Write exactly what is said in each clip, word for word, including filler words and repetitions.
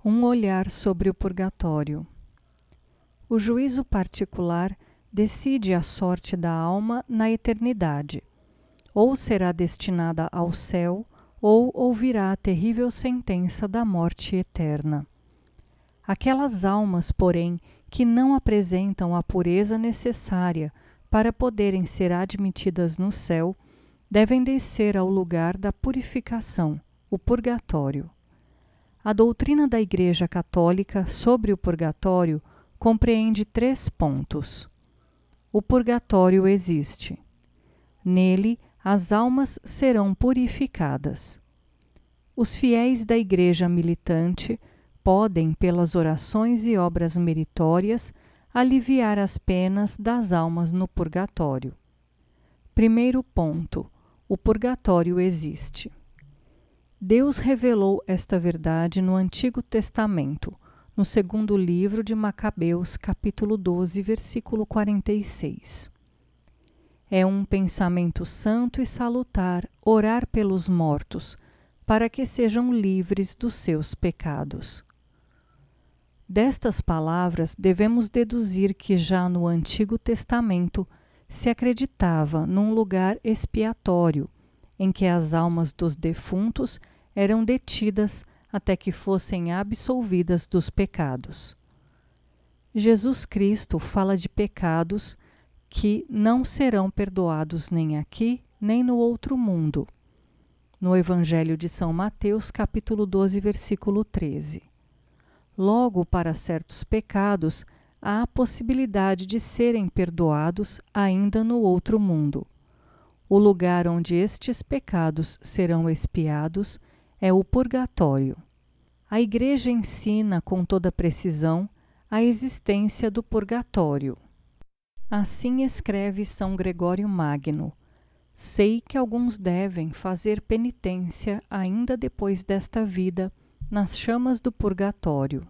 Um olhar sobre o purgatório. O juízo particular decide a sorte da alma na eternidade. Ou será destinada ao céu, ou ouvirá a terrível sentença da morte eterna. Aquelas almas, porém, que não apresentam a pureza necessária para poderem ser admitidas no céu, devem descer ao lugar da purificação, o purgatório. A doutrina da Igreja Católica sobre o purgatório compreende três pontos. O purgatório existe. Nele, as almas serão purificadas. Os fiéis da Igreja militante podem, pelas orações e obras meritórias, aliviar as penas das almas no purgatório. Primeiro ponto: o purgatório existe. Deus revelou esta verdade no Antigo Testamento, no segundo livro de Macabeus, capítulo doze, versículo quarenta e seis. É um pensamento santo e salutar orar pelos mortos, para que sejam livres dos seus pecados. Destas palavras, devemos deduzir que já no Antigo Testamento se acreditava num lugar expiatório, em que as almas dos defuntos eram detidas até que fossem absolvidas dos pecados. Jesus Cristo fala de pecados que não serão perdoados nem aqui, nem no outro mundo. No Evangelho de São Mateus, capítulo doze, versículo treze. Logo, para certos pecados, há a possibilidade de serem perdoados ainda no outro mundo. O lugar onde estes pecados serão expiados é o purgatório. A Igreja ensina com toda precisão a existência do purgatório. Assim escreve São Gregório Magno: sei que alguns devem fazer penitência ainda depois desta vida nas chamas do purgatório.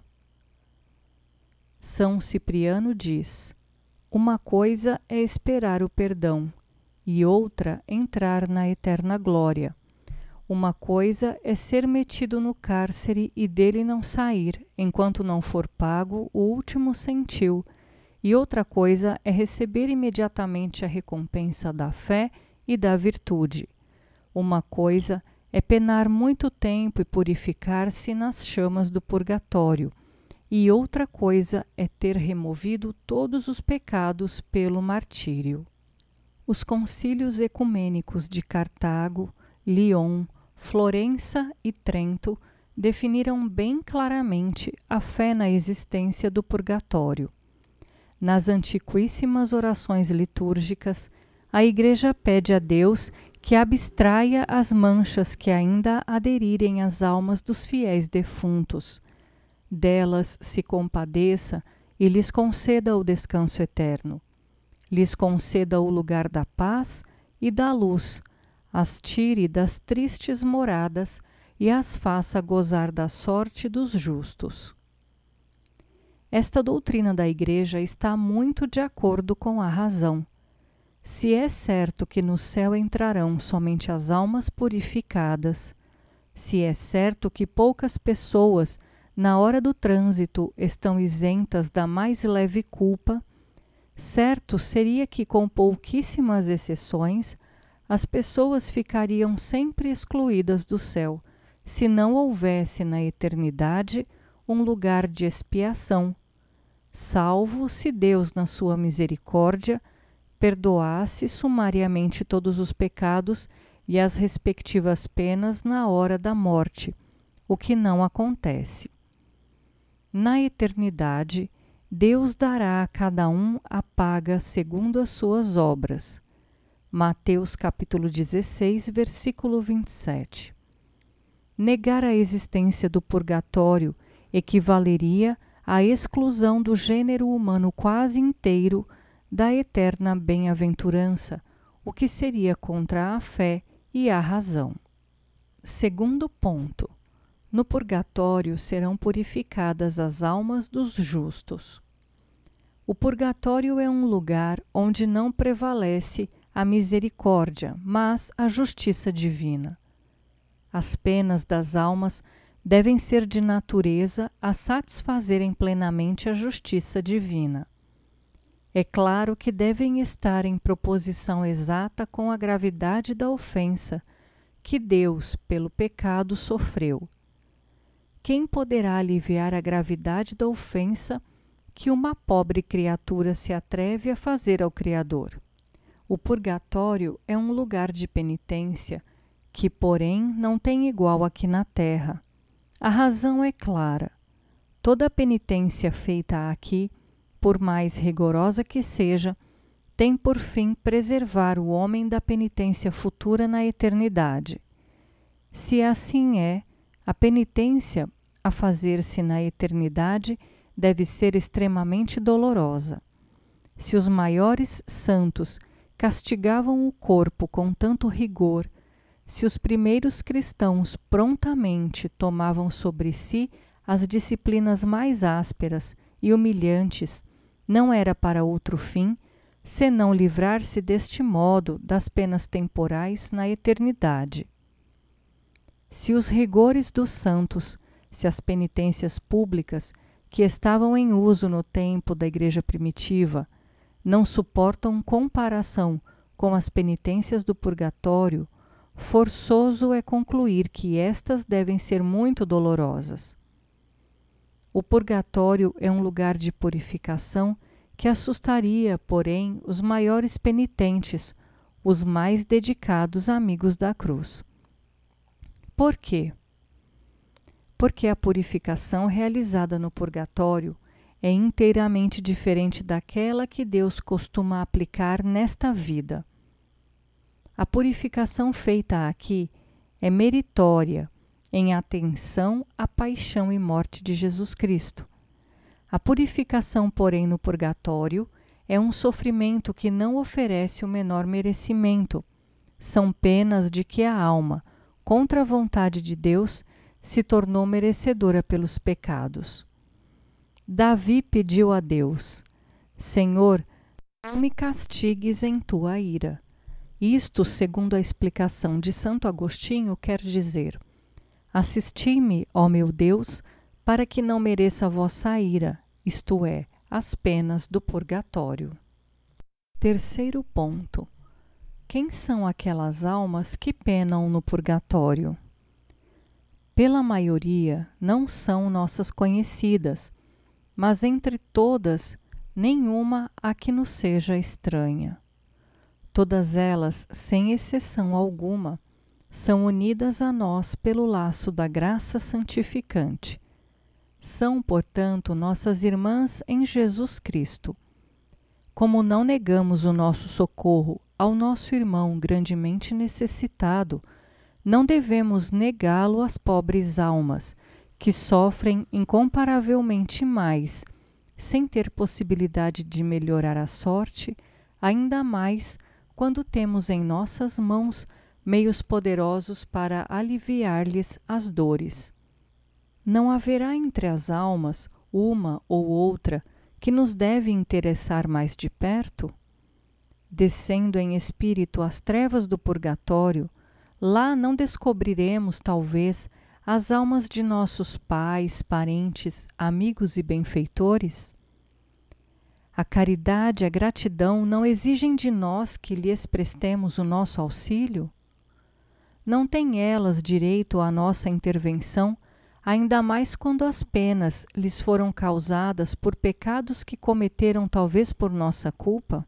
São Cipriano diz: uma coisa é esperar o perdão, e outra entrar na eterna glória. Uma coisa é ser metido no cárcere e dele não sair, enquanto não for pago o último centil, e outra coisa é receber imediatamente a recompensa da fé e da virtude. Uma coisa é penar muito tempo e purificar-se nas chamas do purgatório, e outra coisa é ter removido todos os pecados pelo martírio. Os concílios ecumênicos de Cartago, Lyon, Florença e Trento definiram bem claramente a fé na existência do purgatório. Nas antiquíssimas orações litúrgicas, a Igreja pede a Deus que abstraia as manchas que ainda aderirem às almas dos fiéis defuntos, delas se compadeça e lhes conceda o descanso eterno. Lhes conceda o lugar da paz e da luz, as tire das tristes moradas e as faça gozar da sorte dos justos. Esta doutrina da Igreja está muito de acordo com a razão. Se é certo que no céu entrarão somente as almas purificadas, se é certo que poucas pessoas, na hora do trânsito, estão isentas da mais leve culpa, certo seria que, com pouquíssimas exceções, as pessoas ficariam sempre excluídas do céu, se não houvesse na eternidade um lugar de expiação, salvo se Deus, na sua misericórdia, perdoasse sumariamente todos os pecados e as respectivas penas na hora da morte, o que não acontece. Na eternidade, Deus dará a cada um a paga segundo as suas obras. Mateus capítulo dezesseis, versículo vinte e sete. Negar a existência do purgatório equivaleria à exclusão do gênero humano quase inteiro da eterna bem-aventurança, o que seria contra a fé e a razão. Segundo ponto: no purgatório serão purificadas as almas dos justos. O purgatório é um lugar onde não prevalece a misericórdia, mas a justiça divina. As penas das almas devem ser de natureza a satisfazerem plenamente a justiça divina. É claro que devem estar em proposição exata com a gravidade da ofensa que Deus, pelo pecado, sofreu. Quem poderá aliviar a gravidade da ofensa que uma pobre criatura se atreve a fazer ao Criador? O purgatório é um lugar de penitência que, porém, não tem igual aqui na terra. A razão é clara. Toda penitência feita aqui, por mais rigorosa que seja, tem por fim preservar o homem da penitência futura na eternidade. Se assim é, a penitência a fazer-se na eternidade deve ser extremamente dolorosa. Se os maiores santos castigavam o corpo com tanto rigor, se os primeiros cristãos prontamente tomavam sobre si as disciplinas mais ásperas e humilhantes, não era para outro fim, senão livrar-se deste modo das penas temporais na eternidade. Se os rigores dos santos, se as penitências públicas que estavam em uso no tempo da Igreja primitiva, não suportam comparação com as penitências do purgatório, forçoso é concluir que estas devem ser muito dolorosas. O purgatório é um lugar de purificação que assustaria, porém, os maiores penitentes, os mais dedicados amigos da cruz. Por quê? Porque a purificação realizada no purgatório é inteiramente diferente daquela que Deus costuma aplicar nesta vida. A purificação feita aqui é meritória, em atenção à paixão e morte de Jesus Cristo. A purificação, porém, no purgatório é um sofrimento que não oferece o menor merecimento. São penas de que a alma, contra a vontade de Deus, se tornou merecedora pelos pecados. Davi pediu a Deus: Senhor, não me castigues em tua ira. Isto, segundo a explicação de Santo Agostinho, quer dizer: assisti-me, ó meu Deus, para que não mereça a vossa ira, isto é, as penas do purgatório. Terceiro ponto. Quem são aquelas almas que penam no purgatório? Pela maioria, não são nossas conhecidas, mas entre todas, nenhuma a que nos seja estranha. Todas elas, sem exceção alguma, são unidas a nós pelo laço da graça santificante. São, portanto, nossas irmãs em Jesus Cristo. Como não negamos o nosso socorro ao nosso irmão grandemente necessitado, não devemos negá-lo às pobres almas, que sofrem incomparavelmente mais, sem ter possibilidade de melhorar a sorte, ainda mais quando temos em nossas mãos meios poderosos para aliviar-lhes as dores. Não haverá entre as almas uma ou outra que nos deve interessar mais de perto? Descendo em espírito às trevas do purgatório, lá não descobriremos, talvez, as almas de nossos pais, parentes, amigos e benfeitores? A caridade e a gratidão não exigem de nós que lhes prestemos o nosso auxílio? Não têm elas direito à nossa intervenção, ainda mais quando as penas lhes foram causadas por pecados que cometeram talvez por nossa culpa?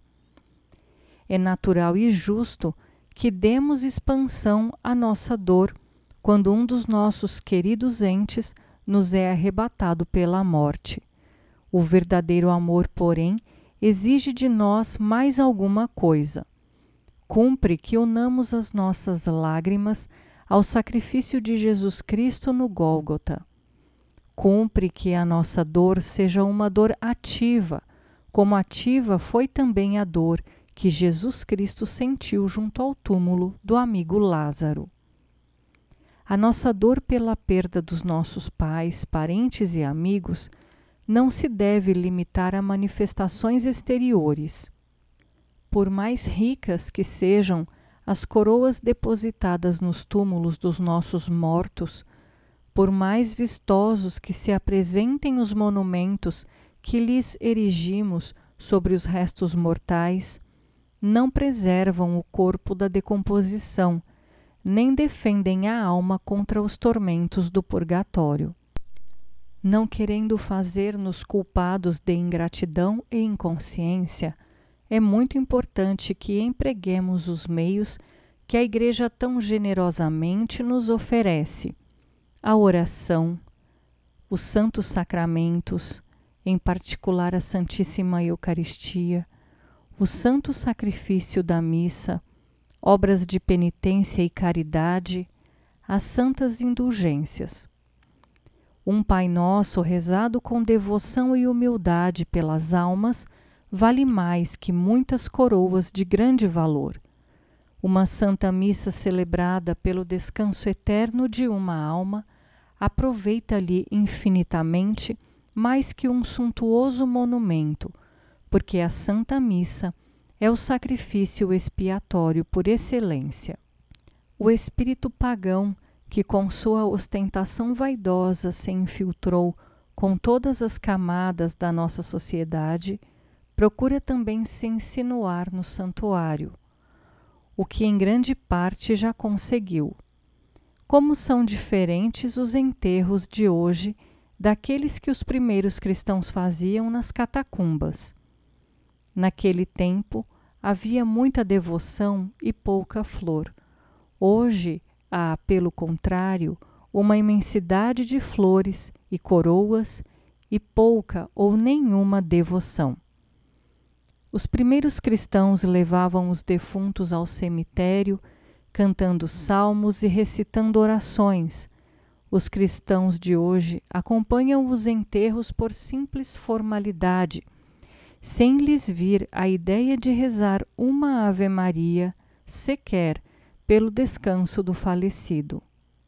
É natural e justo que demos expansão à nossa dor quando um dos nossos queridos entes nos é arrebatado pela morte. O verdadeiro amor, porém, exige de nós mais alguma coisa. Cumpre que unamos as nossas lágrimas ao sacrifício de Jesus Cristo no Gólgota. Cumpre que a nossa dor seja uma dor ativa, como ativa foi também a dor que Jesus Cristo sentiu junto ao túmulo do amigo Lázaro. A nossa dor pela perda dos nossos pais, parentes e amigos não se deve limitar a manifestações exteriores. Por mais ricas que sejam as coroas depositadas nos túmulos dos nossos mortos, por mais vistosos que se apresentem os monumentos que lhes erigimos sobre os restos mortais, não preservam o corpo da decomposição, nem defendem a alma contra os tormentos do purgatório. Não querendo fazer-nos culpados de ingratidão e inconsciência, é muito importante que empreguemos os meios que a Igreja tão generosamente nos oferece: a oração, os santos sacramentos, em particular a Santíssima Eucaristia, o santo sacrifício da missa, obras de penitência e caridade, as santas indulgências. Um Pai Nosso rezado com devoção e humildade pelas almas vale mais que muitas coroas de grande valor. Uma Santa Missa celebrada pelo descanso eterno de uma alma aproveita-lhe infinitamente mais que um suntuoso monumento, porque a Santa Missa é o sacrifício expiatório por excelência. O espírito pagão, que com sua ostentação vaidosa se infiltrou com todas as camadas da nossa sociedade, procura também se insinuar no santuário, o que em grande parte já conseguiu. Como são diferentes os enterros de hoje daqueles que os primeiros cristãos faziam nas catacumbas. Naquele tempo havia muita devoção e pouca flor. Hoje há, pelo contrário, uma imensidade de flores e coroas e pouca ou nenhuma devoção. Os primeiros cristãos levavam os defuntos ao cemitério, cantando salmos e recitando orações. Os cristãos de hoje acompanham os enterros por simples formalidade, sem lhes vir a ideia de rezar uma Ave-Maria, sequer pelo descanso do falecido.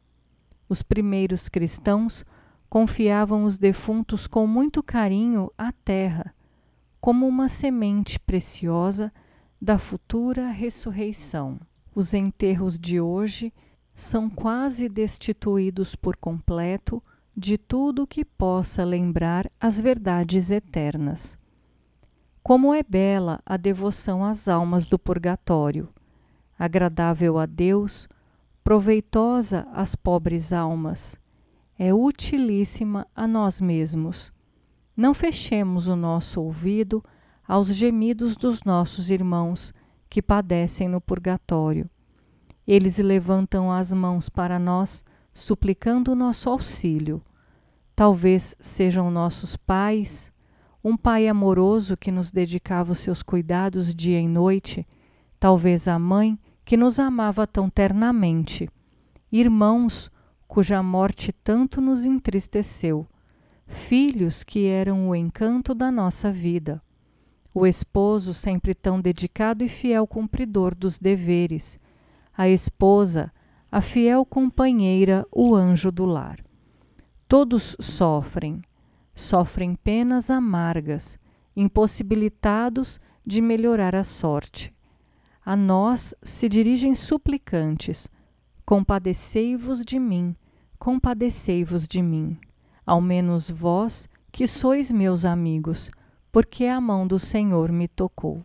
Os primeiros cristãos confiavam os defuntos com muito carinho à terra, como uma semente preciosa da futura ressurreição. Os enterros de hoje são quase destituídos por completo de tudo que possa lembrar as verdades eternas. Como é bela a devoção às almas do purgatório, agradável a Deus, proveitosa às pobres almas, é utilíssima a nós mesmos. Não fechemos o nosso ouvido aos gemidos dos nossos irmãos que padecem no purgatório. Eles levantam as mãos para nós, suplicando o nosso auxílio. Talvez sejam nossos pais, um pai amoroso que nos dedicava os seus cuidados dia e noite, talvez a mãe que nos amava tão ternamente, irmãos cuja morte tanto nos entristeceu, filhos que eram o encanto da nossa vida, o esposo sempre tão dedicado e fiel cumpridor dos deveres, a esposa, a fiel companheira, o anjo do lar. Todos sofrem, sofrem penas amargas, impossibilitados de melhorar a sorte. A nós se dirigem suplicantes: compadecei-vos de mim, compadecei-vos de mim, ao menos vós que sois meus amigos, porque a mão do Senhor me tocou.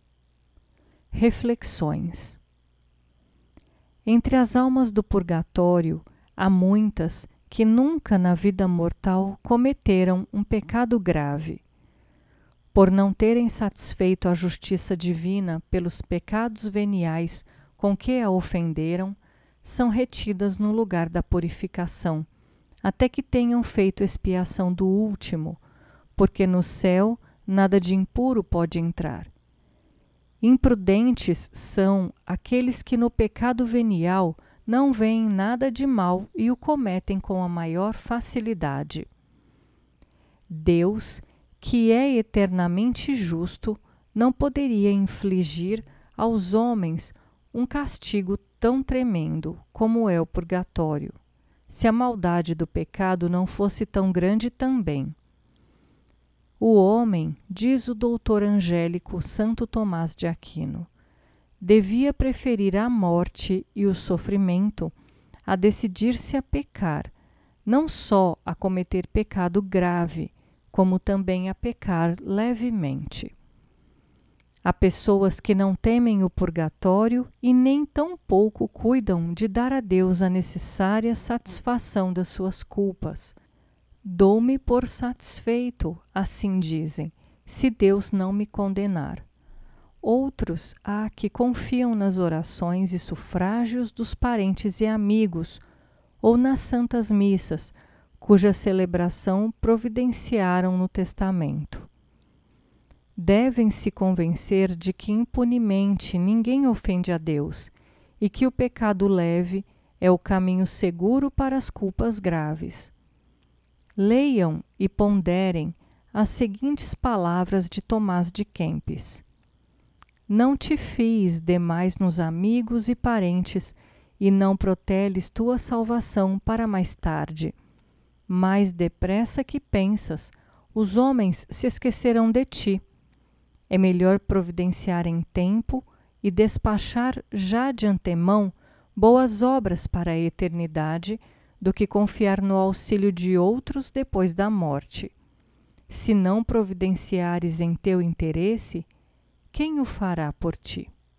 Reflexões. Entre as almas do purgatório, há muitas que nunca na vida mortal cometeram um pecado grave. Por não terem satisfeito a justiça divina pelos pecados veniais com que a ofenderam, são retidas no lugar da purificação, até que tenham feito expiação do último, porque no céu nada de impuro pode entrar. Imprudentes são aqueles que no pecado venial não veem nada de mal e o cometem com a maior facilidade. Deus, que é eternamente justo, não poderia infligir aos homens um castigo tão tremendo como é o purgatório, se a maldade do pecado não fosse tão grande também. O homem, diz o doutor angélico Santo Tomás de Aquino, devia preferir a morte e o sofrimento a decidir-se a pecar, não só a cometer pecado grave, como também a pecar levemente. Há pessoas que não temem o purgatório e nem tampouco cuidam de dar a Deus a necessária satisfação das suas culpas. Dou-me por satisfeito, assim dizem, se Deus não me condenar. Outros há que confiam nas orações e sufrágios dos parentes e amigos, ou nas santas missas, cuja celebração providenciaram no testamento. Devem se convencer de que impunemente ninguém ofende a Deus e que o pecado leve é o caminho seguro para as culpas graves. Leiam e ponderem as seguintes palavras de Tomás de Kempis: não te fies demais nos amigos e parentes e não proteles tua salvação para mais tarde. Mais depressa que pensas, os homens se esquecerão de ti. É melhor providenciar em tempo e despachar já de antemão boas obras para a eternidade do que confiar no auxílio de outros depois da morte. Se não providenciares em teu interesse, quem o fará por ti?